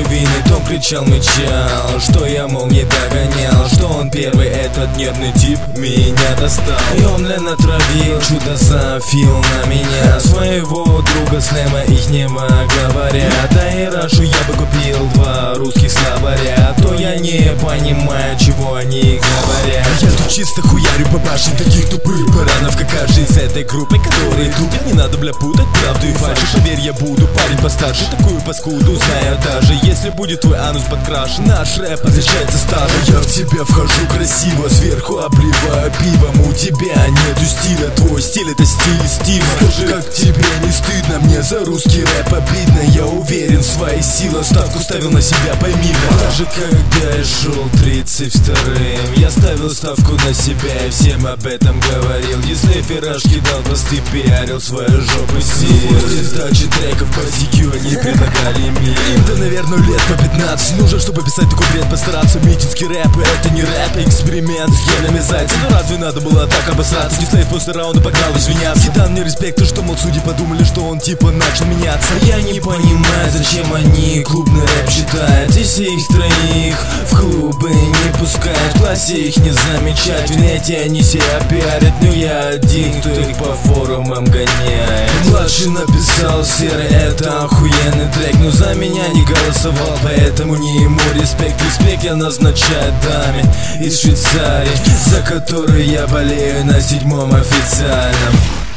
невинный, то кричал, мычал, что я, мол, не догонял, что он первый, этот нервный тип меня достал. И он натравил чудо фил на меня, своего друга Слэма ихнего говоря. Да и Рашу я бы купил 2 русских словаря, то я не понимаю, чего они говорят. Я тут чисто хуярю по башне таких тупых баранов, как каждый из этой группы, которые тупят. Не надо, бля, путать правду и фальшь. Поверь, я буду парень постарше, такую паскуду знаю даже если будет твой анус подкрашен. Наш рэп отличается стажем. Я в тебя вхожу красиво, сверху обливаю пивом. У тебя нету стиля, твой стиль это стиль Стива. Скажи, как тебе не стыдно, мне за русский рэп обидно. Я уверен в своей силе, ставку ставил на себя, пойми. Даже когда я шел 32-м, я ставил ставку на себя и всем об этом говорил. Если Фираж кидал посты, пиарил свою жопу сил. После сдачи треков по TQ они предлагали мир. Да, наверное, лет по 15 нужно, чтобы писать такой бред, постараться. Митинский рэп, это не рэп, эксперимент с генами зайца. Ну разве надо было так обосраться? Дислейв после раунда погнал извиняться. Кидан мне респект, что, мол, судьи подумали, что он типа начал меняться. Я не понимаю, зачем они клубный рэп считают. Если их троих в клубы не пускают, в классе их не замечать. В нете они себя пиарят, но я один, кто их по форумам гоняет. Младший написал серый, это охуенный трек, но за меня не голосовал, поэтому не ему респект. Респект я назначаю даме из Швейцарии, за которой я болею на 7-м официальном.